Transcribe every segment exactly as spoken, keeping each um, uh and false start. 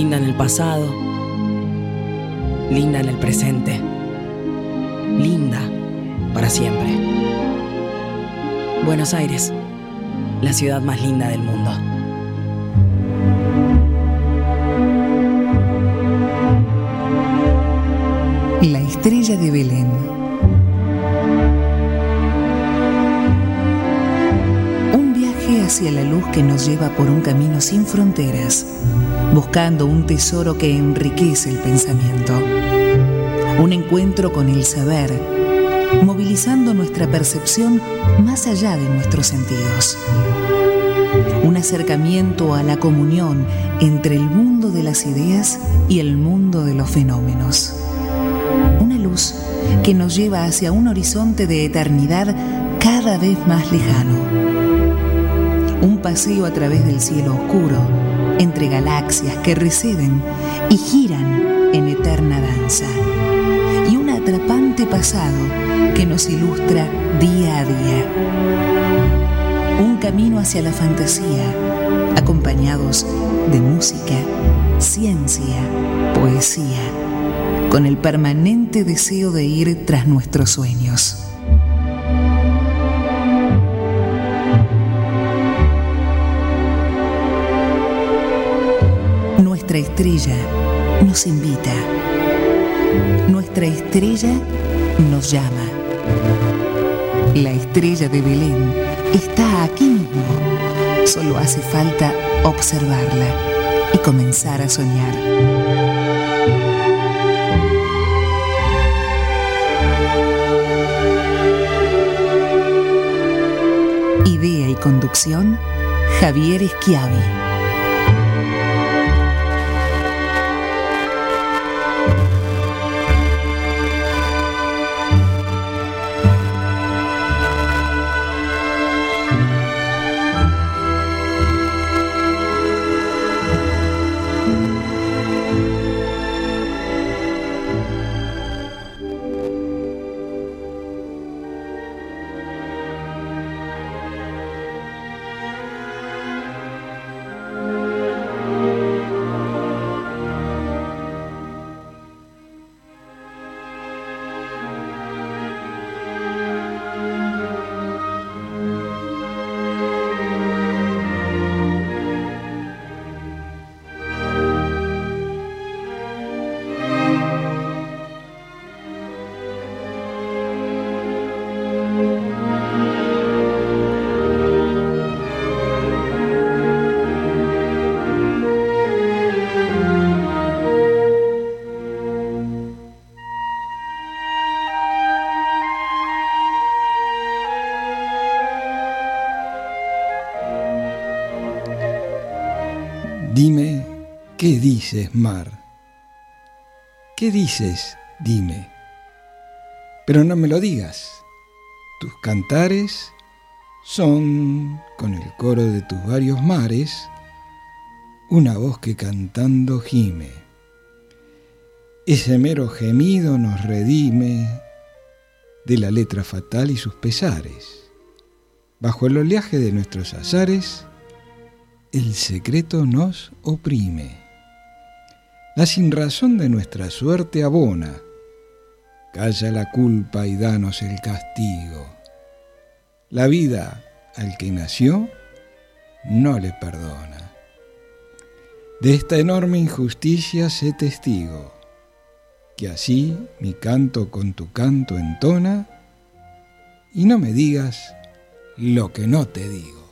linda en el pasado, linda en el presente, linda para siempre. Buenos Aires, la ciudad más linda del mundo. La estrella de Belén. Un viaje hacia la luz que nos lleva por un camino sin fronteras, buscando un tesoro que enriquece el pensamiento. Un encuentro con el saber, movilizando nuestra percepción más allá de nuestros sentidos. Un acercamiento a la comunión entre el mundo de las ideas y el mundo de los fenómenos. Una luz que nos lleva hacia un horizonte de eternidad cada vez más lejano. Un paseo a través del cielo oscuro, entre galaxias que receden y giran en eterna danza. Y un atrapante pasado que nos ilustra día a día. Un camino hacia la fantasía, acompañados de música, ciencia, poesía, con el permanente deseo de ir tras nuestros sueños. Nuestra estrella nos invita. Nuestra estrella nos llama. La estrella de Belén está aquí mismo. Solo hace falta observarla y comenzar a soñar. Idea y conducción, Javier Schiavi. Dime, ¿qué dices, mar? ¿Qué dices? Dime. Pero no me lo digas. Tus cantares son, con el coro de tus varios mares, una voz que cantando gime. Ese mero gemido nos redime de la letra fatal y sus pesares. Bajo el oleaje de nuestros azares, el secreto nos oprime. La sinrazón de nuestra suerte abona. Calla la culpa y danos el castigo. La vida al que nació no le perdona. De esta enorme injusticia sé testigo, que así mi canto con tu canto entona, y no me digas lo que no te digo.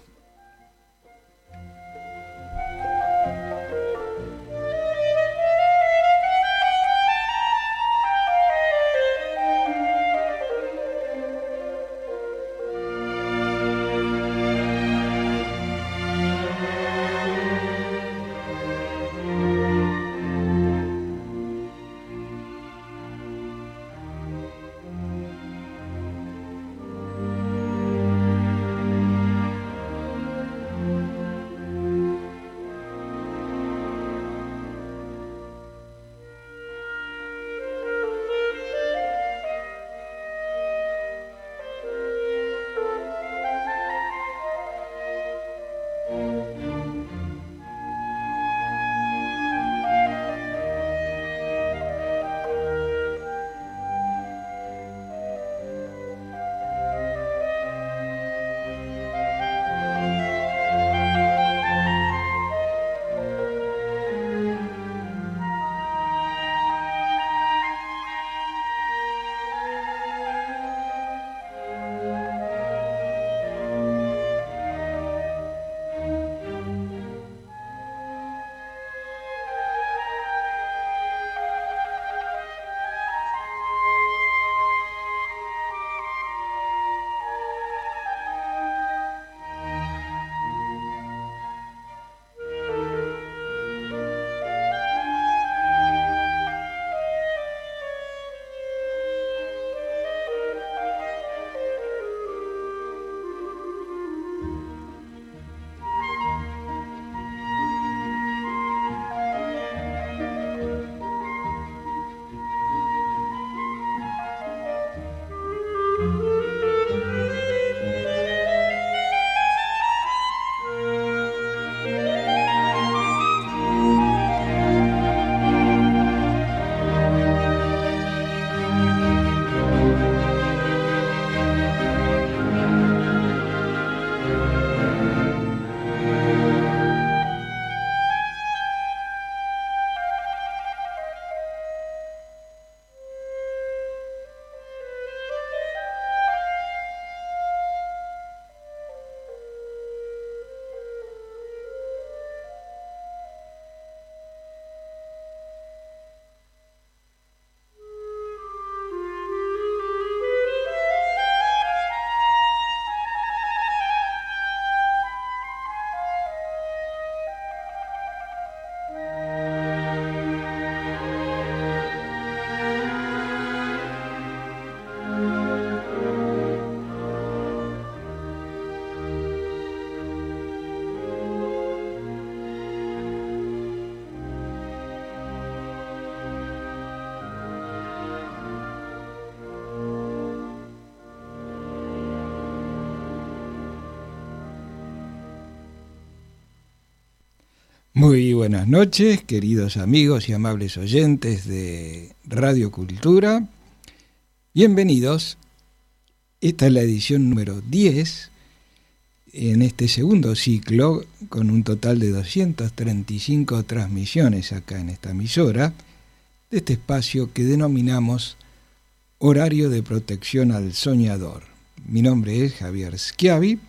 Muy buenas noches, queridos amigos y amables oyentes de Radio Cultura. Bienvenidos. Esta es la edición número diez en este segundo ciclo, con un total de doscientas treinta y cinco transmisiones acá en esta emisora, de este espacio que denominamos Horario de Protección al Soñador. Mi nombre es Javier Schiavi.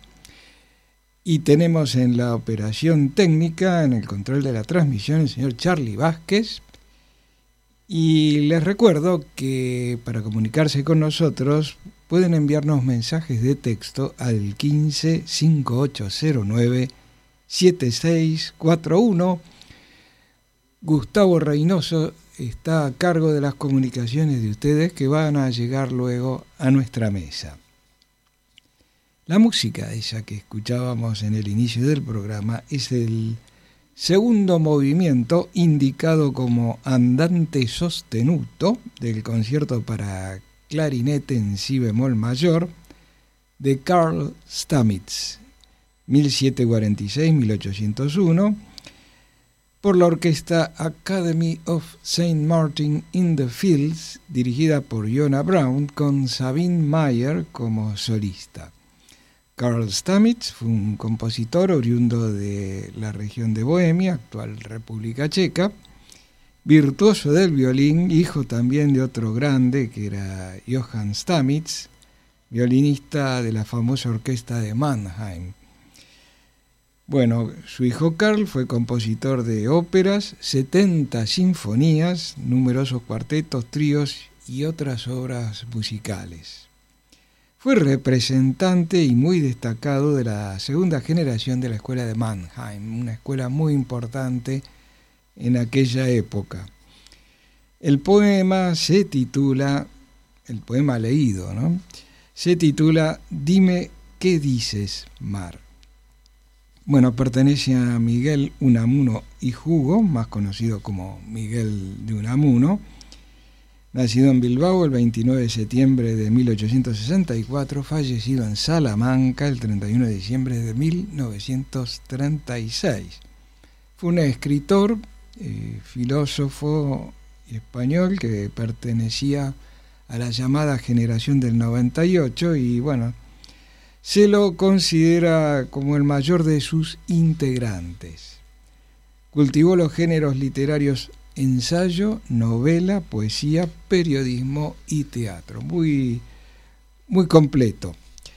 Y tenemos en la operación técnica, en el control de la transmisión, el señor Charlie Vázquez. Y les recuerdo que para comunicarse con nosotros pueden enviarnos mensajes de texto al quince, cincuenta y ocho cero nueve, setenta y seis cuarenta y uno. Gustavo Reynoso está a cargo de las comunicaciones de ustedes que van a llegar luego a nuestra mesa. La música esa que escuchábamos en el inicio del programa es el segundo movimiento indicado como Andante sostenuto del concierto para clarinete en si bemol mayor de Carl Stamitz, mil setecientos cuarenta y seis a mil ochocientos uno, por la orquesta Academy of Saint Martin in the Fields, dirigida por Jonah Brown, con Sabine Meyer como solista. Carl Stamitz fue un compositor oriundo de la región de Bohemia, actual República Checa, virtuoso del violín, hijo también de otro grande que era Johann Stamitz, violinista de la famosa orquesta de Mannheim. Bueno, su hijo Carl fue compositor de óperas, setenta sinfonías, numerosos cuartetos, tríos y otras obras musicales. Fue representante y muy destacado de la segunda generación de la escuela de Mannheim, una escuela muy importante en aquella época. El poema se titula, el poema leído, ¿no? Se titula Dime qué dices, mar. Bueno, pertenece a Miguel Unamuno y Hugo, más conocido como Miguel de Unamuno. Nacido en Bilbao el veintinueve de septiembre de mil ochocientos sesenta y cuatro, fallecido en Salamanca el treinta y uno de diciembre de mil novecientos treinta y seis. Fue un escritor, eh, filósofo español que pertenecía a la llamada generación del noventa y ocho y bueno, se lo considera como el mayor de sus integrantes. Cultivó los géneros literarios ensayo, novela, poesía, periodismo y teatro. Muy, muy completo.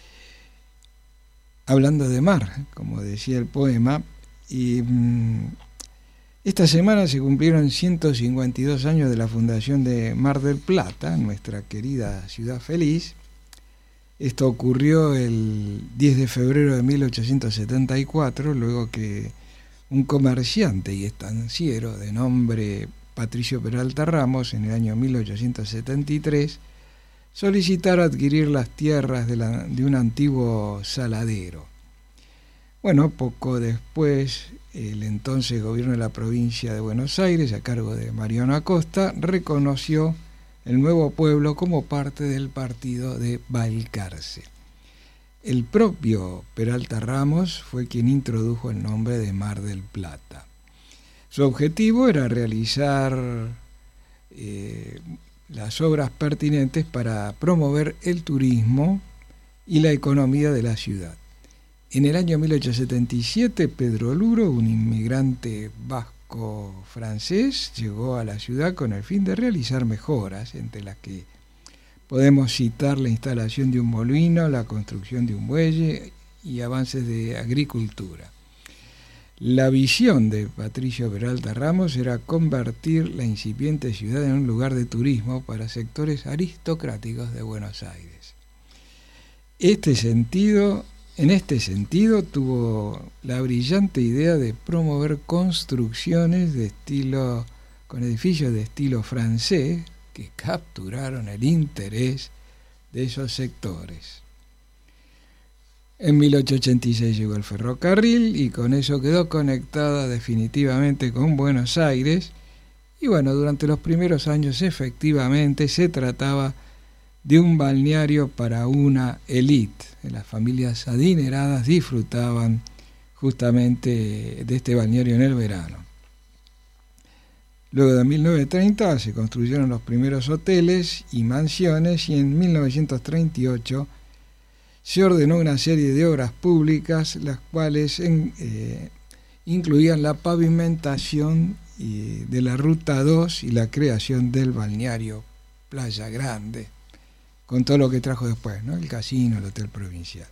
Hablando de mar, como decía el poema, y mmm, esta semana se cumplieron ciento cincuenta y dos años de la fundación de Mar del Plata, nuestra querida ciudad feliz. Esto ocurrió el diez de febrero de mil ochocientos setenta y cuatro, luego que un comerciante y estanciero de nombre Patricio Peralta Ramos, en el año mil ochocientos setenta y tres, solicitara adquirir las tierras de, la, de un antiguo saladero. Bueno, poco después, el entonces gobierno de la provincia de Buenos Aires, a cargo de Mariano Acosta, reconoció el nuevo pueblo como parte del partido de Balcarce. El propio Peralta Ramos fue quien introdujo el nombre de Mar del Plata. Su objetivo era realizar eh, las obras pertinentes para promover el turismo y la economía de la ciudad. En el año mil ochocientos setenta y siete, Pedro Luro, un inmigrante vasco-francés, llegó a la ciudad con el fin de realizar mejoras, entre las que podemos citar la instalación de un molino, la construcción de un muelle y avances de agricultura. La visión de Patricio Peralta Ramos era convertir la incipiente ciudad en un lugar de turismo para sectores aristocráticos de Buenos Aires. Este sentido, en este sentido, tuvo la brillante idea de promover construcciones de estilo, con edificios de estilo francés, que capturaron el interés de esos sectores. En mil ochocientos ochenta y seis llegó el ferrocarril y con eso quedó conectada definitivamente con Buenos Aires. Y bueno, durante los primeros años efectivamente se trataba de un balneario para una élite. Las familias adineradas disfrutaban justamente de este balneario en el verano. Luego de mil novecientos treinta se construyeron los primeros hoteles y mansiones y en mil novecientos treinta y ocho se ordenó una serie de obras públicas, las cuales en, eh, incluían la pavimentación eh, de la Ruta dos y la creación del balneario Playa Grande, con todo lo que trajo después, ¿no? El casino, el hotel provincial.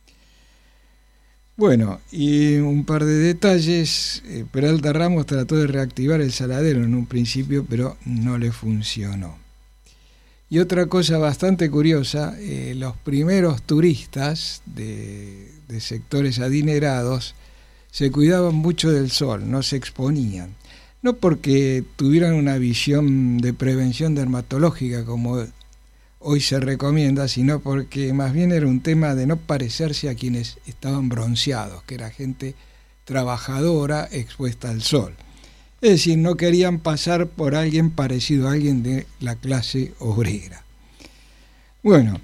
Bueno, y un par de detalles. eh, Peralta Ramos trató de reactivar el saladero en un principio, pero no le funcionó. Y otra cosa bastante curiosa, eh, los primeros turistas de, de sectores adinerados se cuidaban mucho del sol, no se exponían. No porque tuvieran una visión de prevención dermatológica como hoy se recomienda, sino porque más bien era un tema de no parecerse a quienes estaban bronceados, que era gente trabajadora expuesta al sol. Es decir, no querían pasar por alguien parecido a alguien de la clase obrera. Bueno,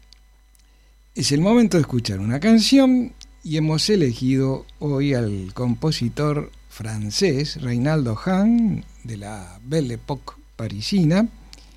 es el momento de escuchar una canción y hemos elegido hoy al compositor francés Reynaldo Hahn, de la Belle Époque parisina,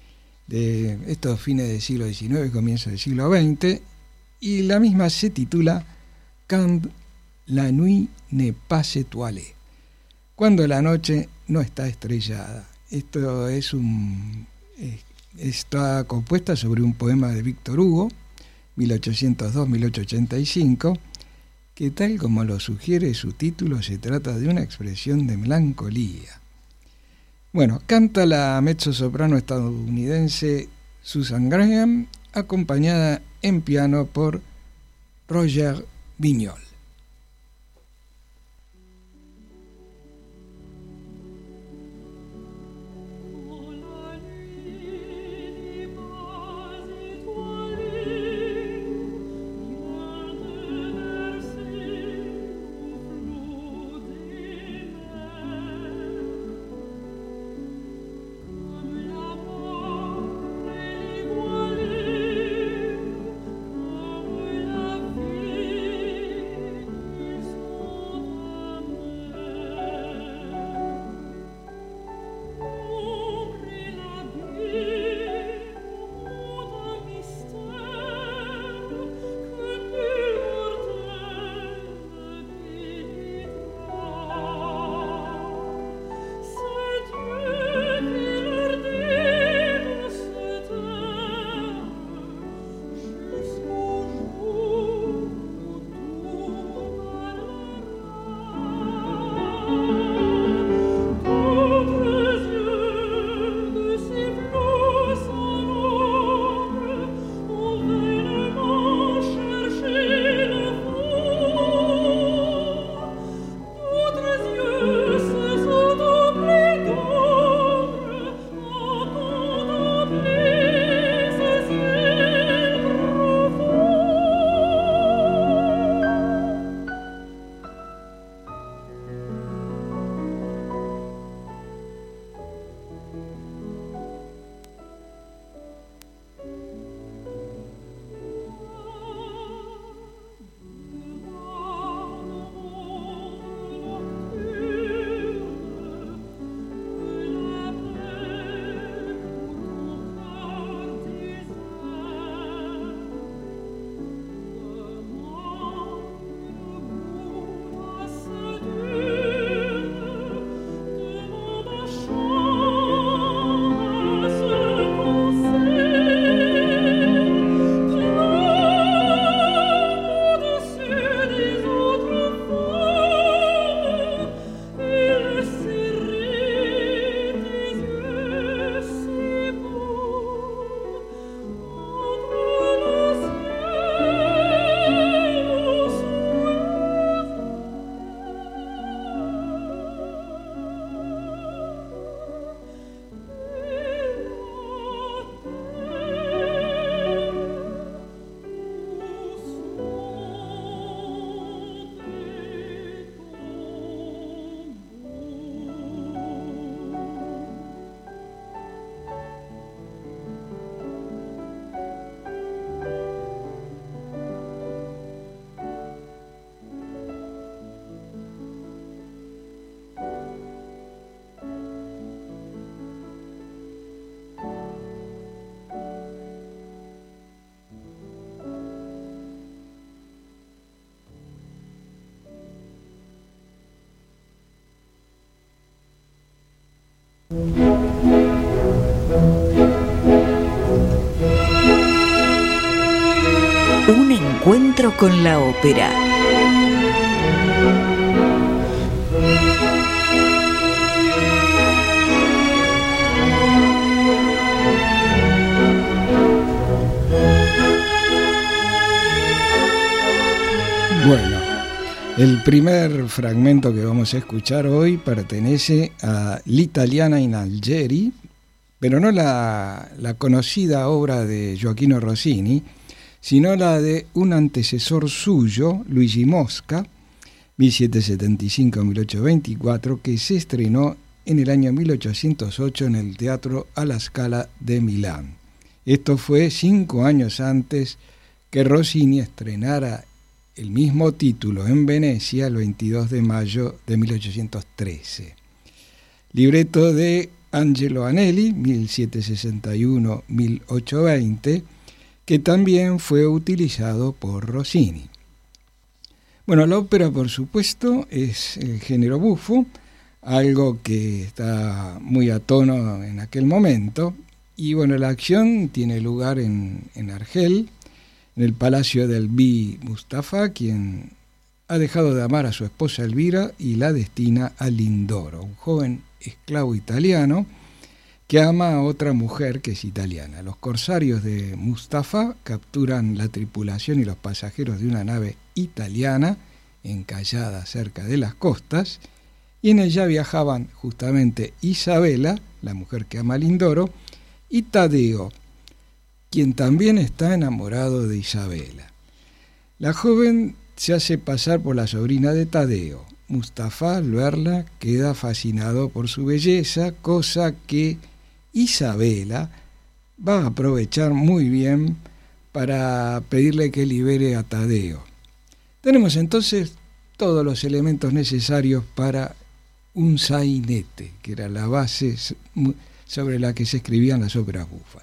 de estos fines del siglo diecinueve, comienzos del siglo veinte, y la misma se titula Quand la nuit n'est pas étoilée, cuando la noche no está estrellada. Esto es un, está compuesta sobre un poema de Víctor Hugo, mil ochocientos dos a mil ochocientos ochenta y cinco, que tal como lo sugiere su título, se trata de una expresión de melancolía. Bueno, canta la mezzosoprano estadounidense Susan Graham, acompañada en piano por Roger Vignol. Thank you. Un encuentro con la ópera. Bueno, el primer fragmento que vamos a escuchar hoy pertenece a L'Italiana in Algeri, pero no la, la conocida obra de Gioachino Rossini, sino la de un antecesor suyo, Luigi Mosca, mil setecientos setenta y cinco a mil ochocientos veinticuatro, que se estrenó en el año mil ochocientos ocho en el Teatro alla Scala de Milán. Esto fue cinco años antes que Rossini estrenara el mismo título en Venecia el veintidós de mayo de mil ochocientos trece. Libreto de Angelo Anelli, mil setecientos sesenta y uno a mil ochocientos veinte, que también fue utilizado por Rossini. Bueno, la ópera, por supuesto, es el género bufo, algo que está muy a tono en aquel momento. Y bueno, la acción tiene lugar en, en Argel, en el palacio del Bi Mustafa, quien ha dejado de amar a su esposa Elvira y la destina a Lindoro, un joven esclavo italiano que ama a otra mujer que es italiana. Los corsarios de Mustafa capturan la tripulación y los pasajeros de una nave italiana encallada cerca de las costas, y en ella viajaban justamente Isabela, la mujer que ama a Lindoro, y Taddeo, quien también está enamorado de Isabela. La joven se hace pasar por la sobrina de Taddeo. Mustafa, al verla, queda fascinado por su belleza, cosa que Isabela va a aprovechar muy bien para pedirle que libere a Taddeo. Tenemos entonces todos los elementos necesarios para un sainete, que era la base sobre la que se escribían las óperas bufas.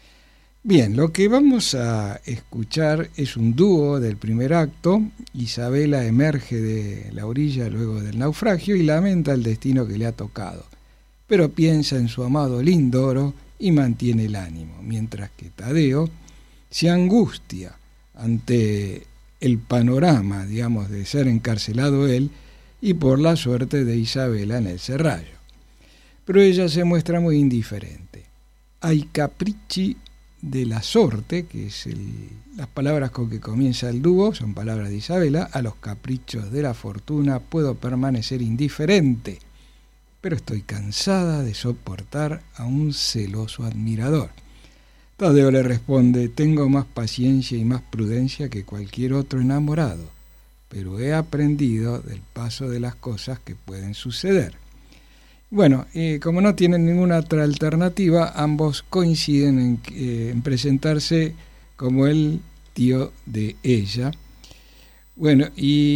Bien, lo que vamos a escuchar es un dúo del primer acto. Isabela emerge de la orilla luego del naufragio y lamenta el destino que le ha tocado, pero piensa en su amado Lindoro y mantiene el ánimo, mientras que Taddeo se angustia ante el panorama, digamos, de ser encarcelado él y por la suerte de Isabela en el serrallo. Pero ella se muestra muy indiferente. Ai capricci della sorte, que es el, las palabras con que comienza el dúo, son palabras de Isabela. A los caprichos de la fortuna puedo permanecer indiferente, pero estoy cansada de soportar a un celoso admirador. Taddeo le responde: tengo más paciencia y más prudencia que cualquier otro enamorado, pero he aprendido del paso de las cosas que pueden suceder. Bueno, eh, como no tienen ninguna otra alternativa, ambos coinciden en, eh, en presentarse como el tío de ella. Bueno,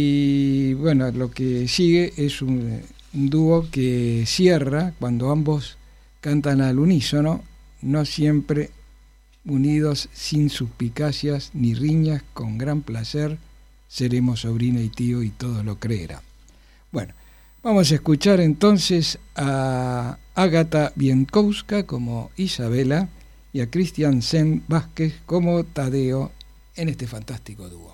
y bueno, lo que sigue es un, un dúo que cierra cuando ambos cantan al unísono, no siempre unidos, sin suspicacias ni riñas, con gran placer, seremos sobrina y tío y todo lo creerá. Bueno, vamos a escuchar entonces a Agata Bienkowska como Isabela y a Cristian Sen Vázquez como Taddeo en este fantástico dúo.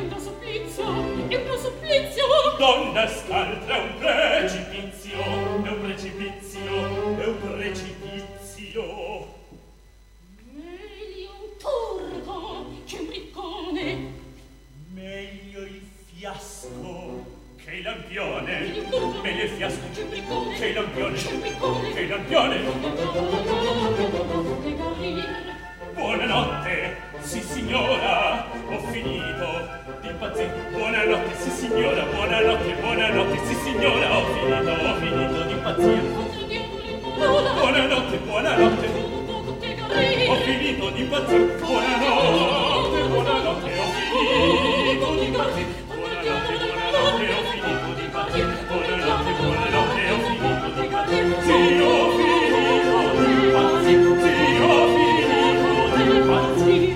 Donna scaltra un precipizio, Che lampione, che lampione. Buonanotte, sì signora, ho finito di impazzire. Buonanotte, sì signora, buonanotte, buonanotte, sì signora, ho finito, ho finito di impazzire. Buonanotte, buonanotte, ho finito di impazzire. Buonanotte, buonanotte, ho finito di impazzire. Buonanotte, buonanotte, ho finito di impazzire. Buonanotte, buonanotte, ho finito di impazzire. Sì, ho finito di impazzire. Sì, ho finito di impazzire.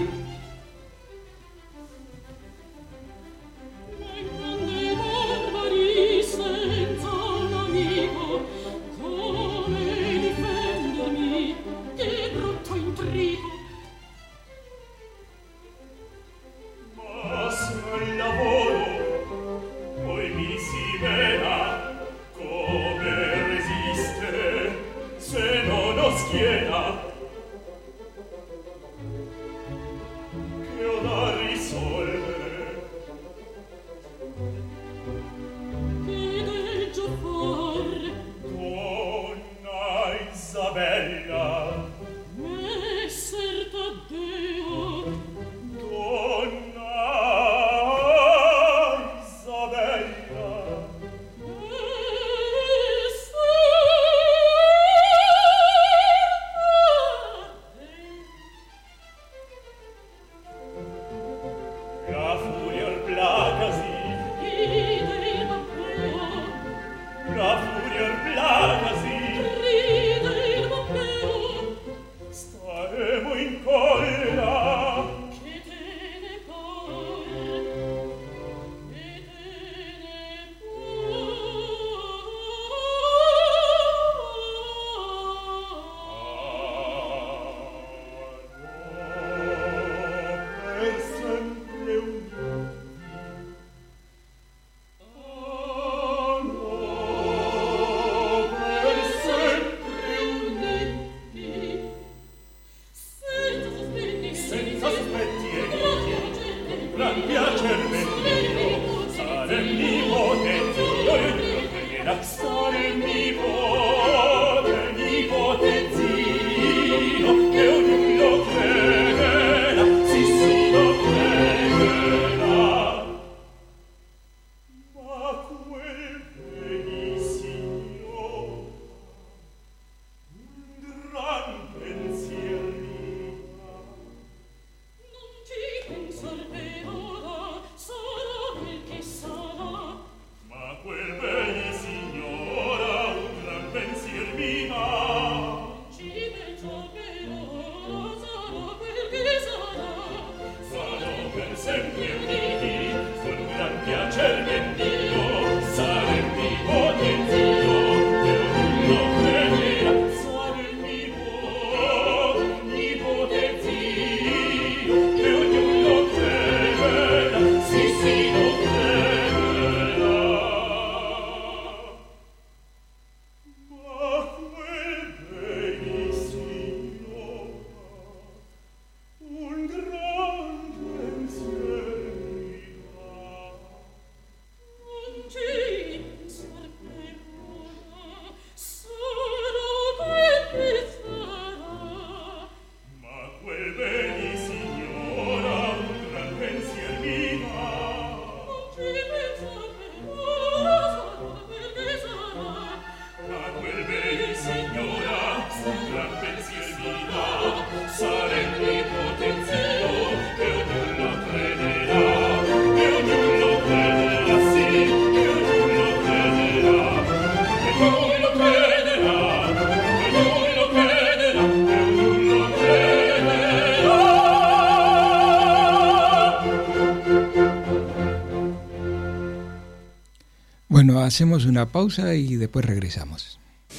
Bueno, hacemos una pausa y después regresamos.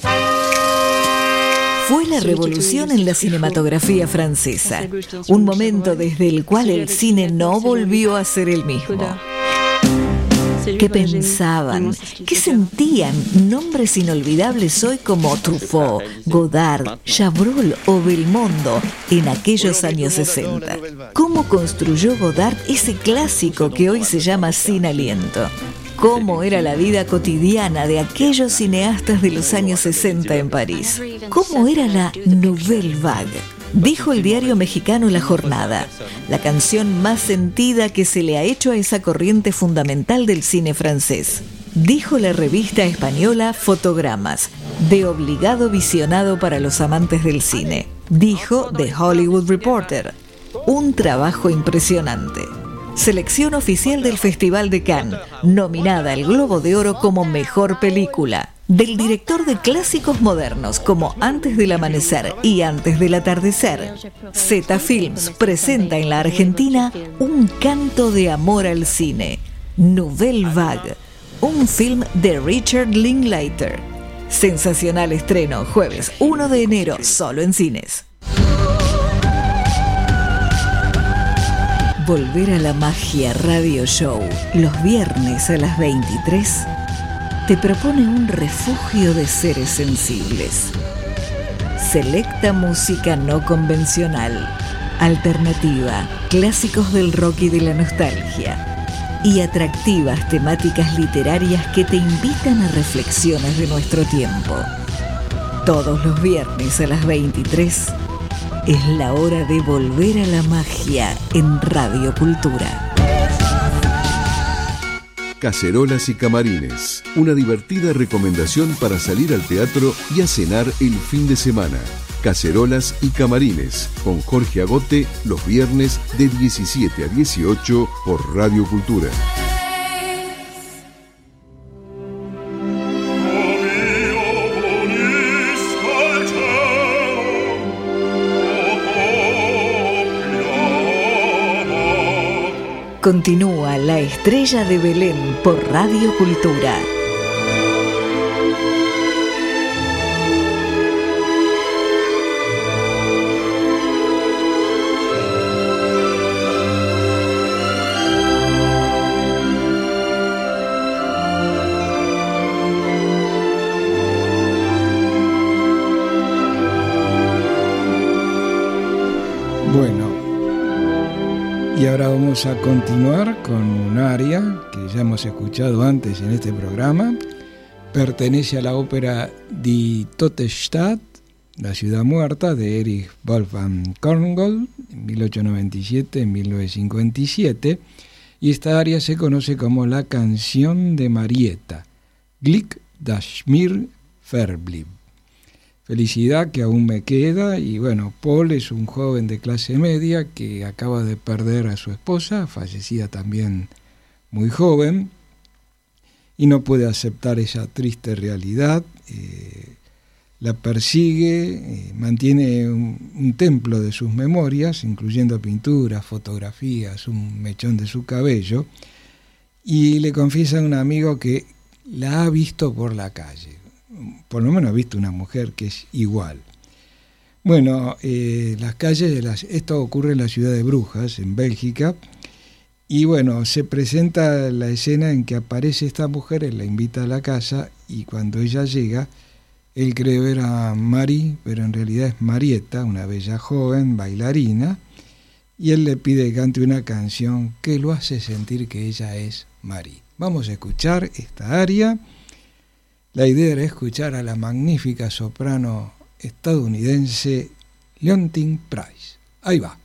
Fue la revolución en la cinematografía francesa, un momento desde el cual el cine no volvió a ser el mismo. ¿Qué pensaban? ¿Qué sentían nombres inolvidables hoy como Truffaut, Godard, Chabrol o Belmondo en aquellos años sesenta? ¿Cómo construyó Godard ese clásico que hoy se llama Sin Aliento? cómo era la vida cotidiana de aquellos cineastas de los años sesenta en París. ¿Cómo era la Nouvelle Vague? Dijo el diario mexicano La Jornada, la canción más sentida que se le ha hecho a esa corriente fundamental del cine francés. Dijo la revista española Fotogramas, de obligado visionado para los amantes del cine. Dijo The Hollywood Reporter, un trabajo impresionante. Selección oficial del Festival de Cannes, nominada al Globo de Oro como Mejor Película. Del director de clásicos modernos como Antes del Amanecer y Antes del Atardecer. Z Films presenta en la Argentina un canto de amor al cine, Nouvelle Vague, un film de Richard Linklater. Sensacional estreno, jueves uno de enero, solo en cines. Volver a la Magia Radio Show, los viernes a las veintitrés, te propone un refugio de seres sensibles. Selecta música no convencional, alternativa, clásicos del rock y de la nostalgia, y atractivas temáticas literarias que te invitan a reflexiones de nuestro tiempo. Todos los viernes a las veintitrés es la hora de volver a la magia en Radio Cultura. Cacerolas y camarines, una divertida recomendación para salir al teatro y a cenar el fin de semana. Cacerolas y camarines, con Jorge Agote, los viernes de diecisiete a dieciocho por Radio Cultura. Continúa La Estrella de Belén por Radio Cultura. Bueno, y ahora vamos a continuar con un aria que ya hemos escuchado antes en este programa. Pertenece a la ópera Die Tote Stadt, La Ciudad Muerta, de Erich Wolfgang Korngold, en mil ochocientos noventa y siete a mil novecientos cincuenta y siete. Y esta aria se conoce como la Canción de Marietta, Glück das mir verblieb. Felicidad que aún me queda. Y bueno, Paul es un joven de clase media que acaba de perder a su esposa, fallecida también muy joven, y no puede aceptar esa triste realidad. Eh, la persigue, eh, mantiene un, un templo de sus memorias, incluyendo pinturas, fotografías, un mechón de su cabello, y le confiesa a un amigo que la ha visto por la calle. Por lo menos ha visto una mujer que es igual. Bueno, eh, las calles de las, esto ocurre en la ciudad de Brujas, en Bélgica, y bueno, se presenta la escena en que aparece esta mujer, él la invita a la casa, y cuando ella llega, él cree ver a Marie, pero en realidad es Marietta, una bella joven, bailarina, y él le pide que cante una canción que lo hace sentir que ella es Marie. Vamos a escuchar esta aria. La idea era escuchar a la magnífica soprano estadounidense Leontine Price. Ahí va.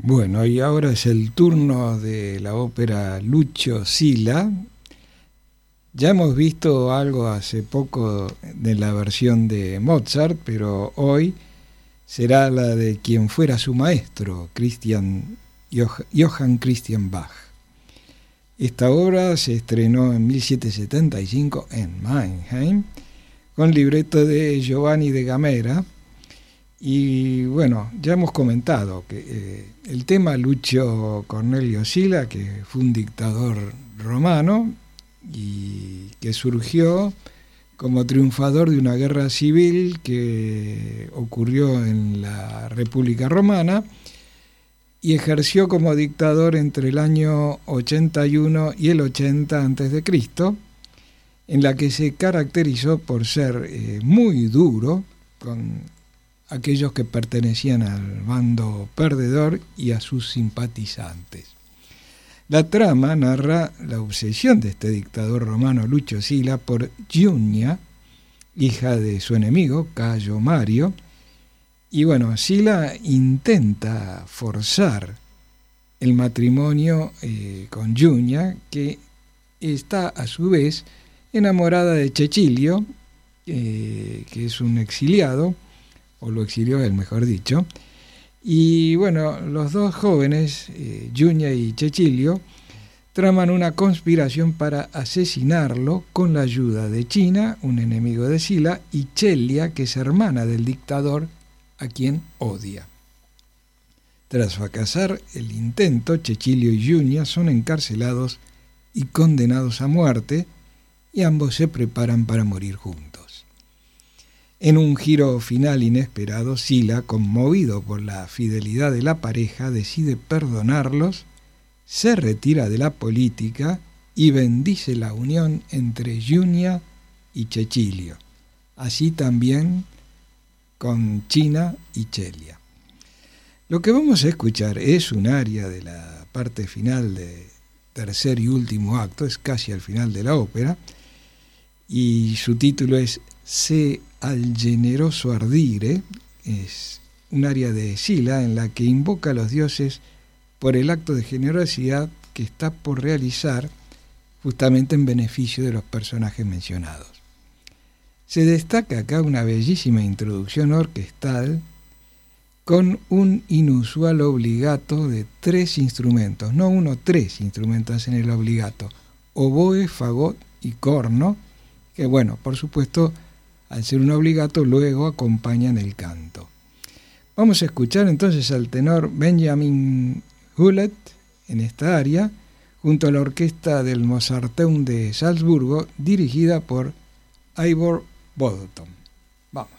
Bueno, y ahora es el turno de la ópera Lucio Sila. Ya hemos visto algo hace poco de la versión de Mozart, pero hoy será la de quien fuera su maestro, Christian, Johann Christian Bach. Esta obra se estrenó en mil setecientos setenta y cinco en Mannheim, con libreto de Giovanni de Gamera. Y bueno, ya hemos comentado que eh, el tema Lucio Cornelio Sila, que fue un dictador romano y que surgió como triunfador de una guerra civil que ocurrió en la República Romana y ejerció como dictador entre el año ochenta y uno y el ochenta antes de Cristo, en la que se caracterizó por ser eh, muy duro con aquellos que pertenecían al bando perdedor y a sus simpatizantes. La trama narra la obsesión de este dictador romano Lucio Sila por Giunia, hija de su enemigo Cayo Mario, y bueno, Sila intenta forzar el matrimonio eh, con Giunia, que está a su vez enamorada de Cecilio, eh, que es un exiliado, o lo exilió él, mejor dicho. Y bueno, los dos jóvenes, eh, Giunia y Cecilio, traman una conspiración para asesinarlo con la ayuda de China, un enemigo de Sila, y Celia, que es hermana del dictador, a quien odia. Tras fracasar el intento, Cecilio y Giunia son encarcelados y condenados a muerte, y ambos se preparan para morir juntos. En un giro final inesperado, Sila, conmovido por la fidelidad de la pareja, decide perdonarlos, se retira de la política y bendice la unión entre Giunia y Cecilio, así también con China y Celia. Lo que vamos a escuchar es un aria de la parte final del tercer y último acto, es casi al final de la ópera, y su título es Se al generoso ardire, es un aria de Sila en la que invoca a los dioses por el acto de generosidad que está por realizar justamente en beneficio de los personajes mencionados. Se destaca acá una bellísima introducción orquestal con un inusual obligato de tres instrumentos, no uno, tres instrumentos en el obligato, oboe, fagot y corno, que bueno, por supuesto, al ser un obligato, luego acompañan el canto. Vamos a escuchar entonces al tenor Benjamin Hulet en esta aria, junto a la orquesta del Mozarteum de Salzburgo, dirigida por Ivor Boddington. Vamos.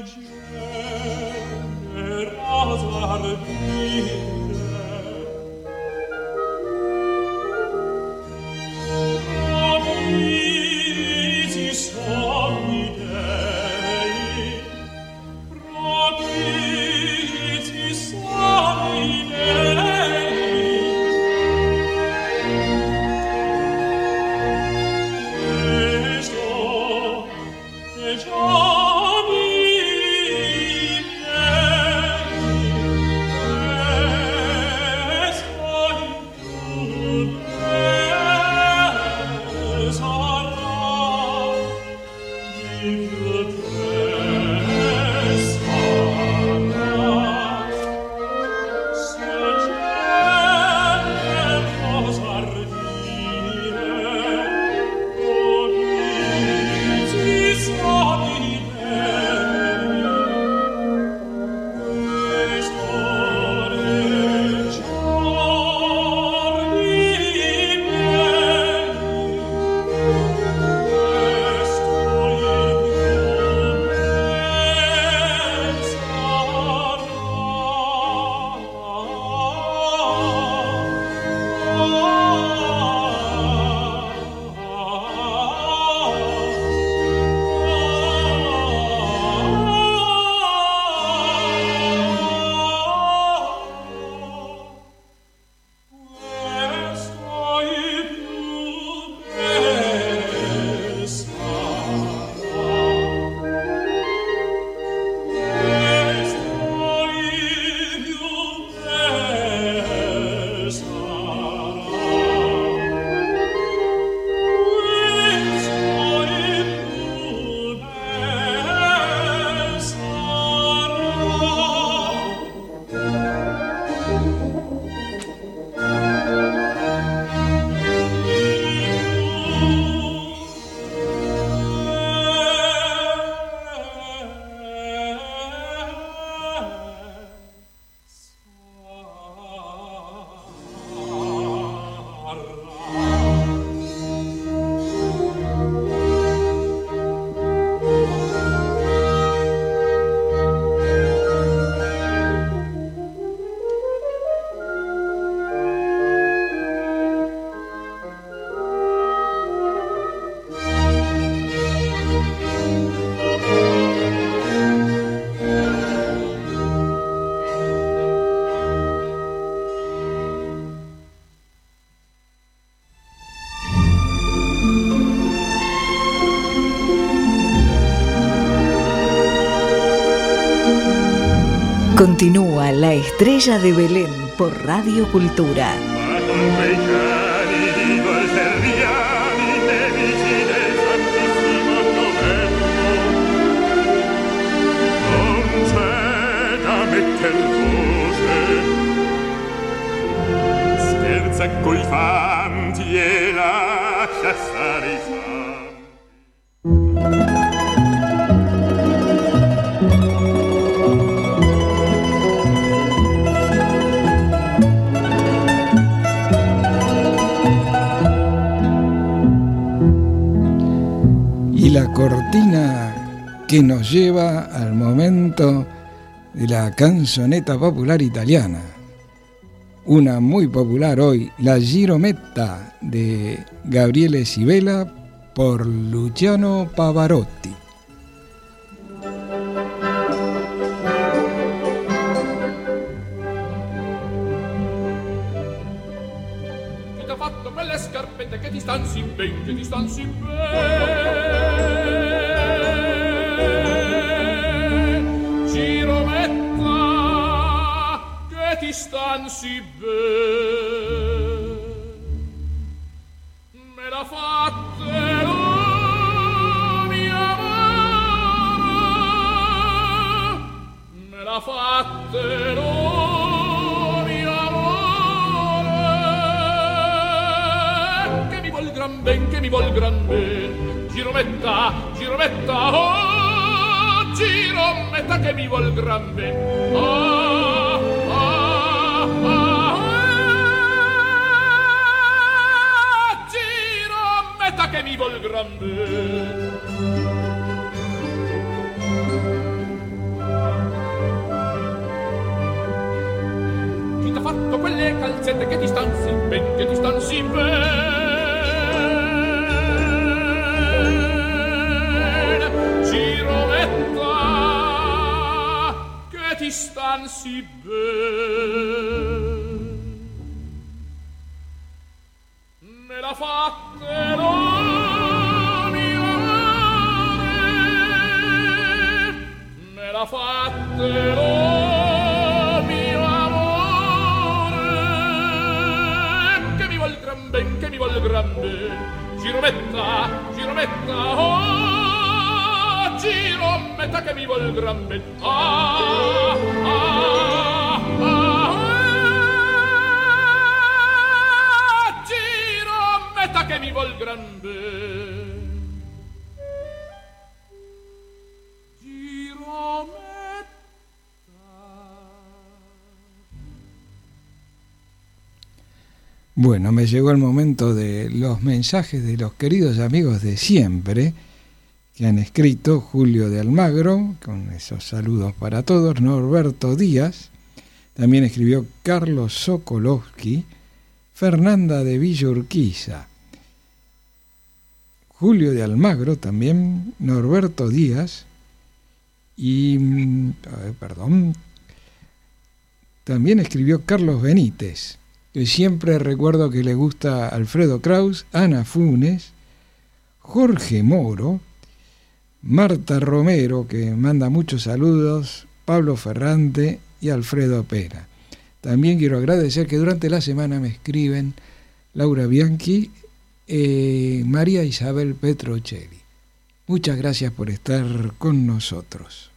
Continúa La Estrella de Belén por Radio Cultura. Scherza coi fanti e lascia stare i fanti. Y la cortina que nos lleva al momento de la canzoneta popular italiana. Una muy popular hoy, la Girometta de Gabriele Sibella por Luciano Pavarotti. Chi t'ha fatto quelle scarpette che ti stan si ben, che ti stan si ben? Girometta, che ti stan si ben? Me l'ha fattero, mia amore, me l'ha fattero, mia amore, che mi vuol gran ben, che mi vuol gran ben. Girometta, Girometta, oh, Girometta, che mi vuol gran ben. Oh, oh, oh, Girometta, che mi vuol gran ben. fatto quelle calzette che ti stan sì ben, che ti stan sì ben. Girometta, che ti stan sì ben. Me la fatterò, mio amore, me la fatterò, mio amore, che mi vuol gran ben, che mi vuol gran ben. Girometta, girometta, oh, girometta che mi vuol gran ben. Ah, ah, ah, ah, girometta che mi vuol gran ben. Girometta. Bueno, me llegó el momento de los mensajes de los queridos amigos de siempre que han escrito. Julio de Almagro, con esos saludos para todos. Norberto Díaz, también escribió Carlos Sokolowski. Fernanda de Villa Urquiza. Julio de Almagro también, Norberto Díaz y, a ver, perdón, también escribió Carlos Benítez. Que siempre recuerdo que le gusta Alfredo Kraus, Ana Funes, Jorge Moro, Marta Romero, que manda muchos saludos, Pablo Ferrante y Alfredo Pera. También quiero agradecer que durante la semana me escriben Laura Bianchi, eh, María Isabel Petrocelli. Muchas gracias por estar con nosotros.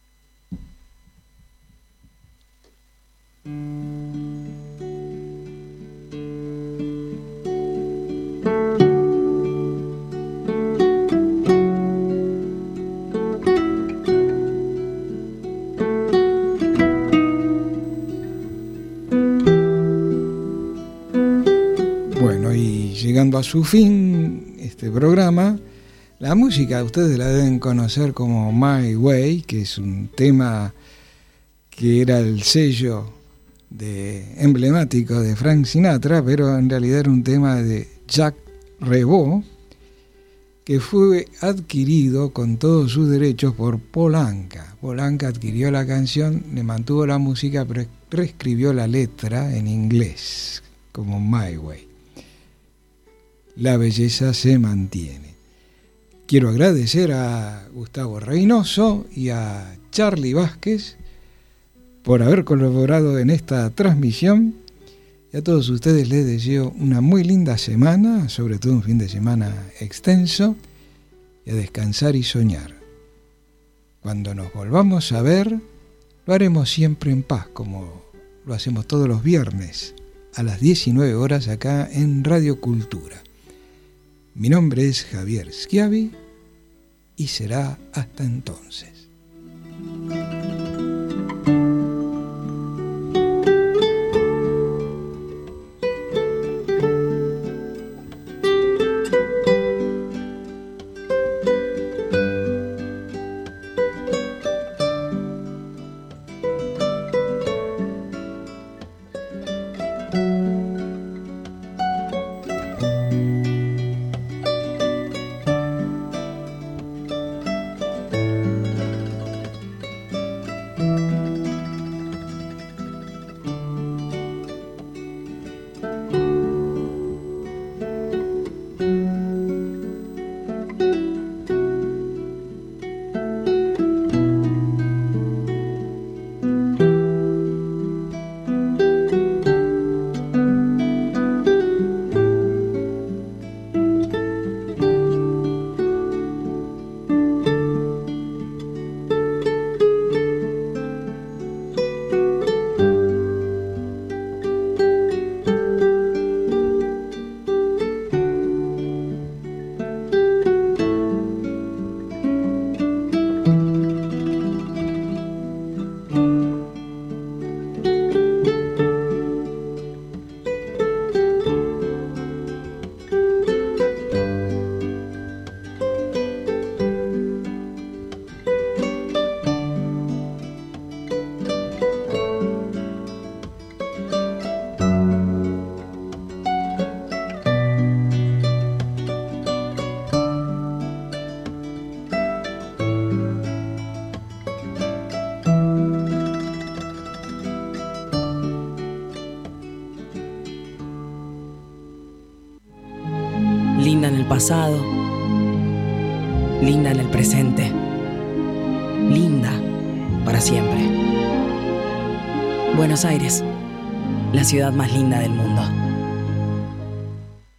Llegando a su fin este programa, la música ustedes la deben conocer como My Way, que es un tema que era el sello de, emblemático de Frank Sinatra, pero en realidad era un tema de Jacques Revaux, que fue adquirido con todos sus derechos por Paul Anka. Paul Anka adquirió la canción, le mantuvo la música, pero reescribió la letra en inglés como My Way. La belleza se mantiene. Quiero agradecer a Gustavo Reynoso y a Charlie Vázquez por haber colaborado en esta transmisión. Y a todos ustedes les deseo una muy linda semana, sobre todo un fin de semana extenso, y a descansar y soñar. Cuando nos volvamos a ver, lo haremos siempre en paz, como lo hacemos todos los viernes, a las diecinueve horas acá en Radio Cultura. Mi nombre es Javier Schiavi y será hasta entonces. linda en el pasado, linda en el presente, linda para siempre. Buenos Aires, la ciudad más linda del mundo.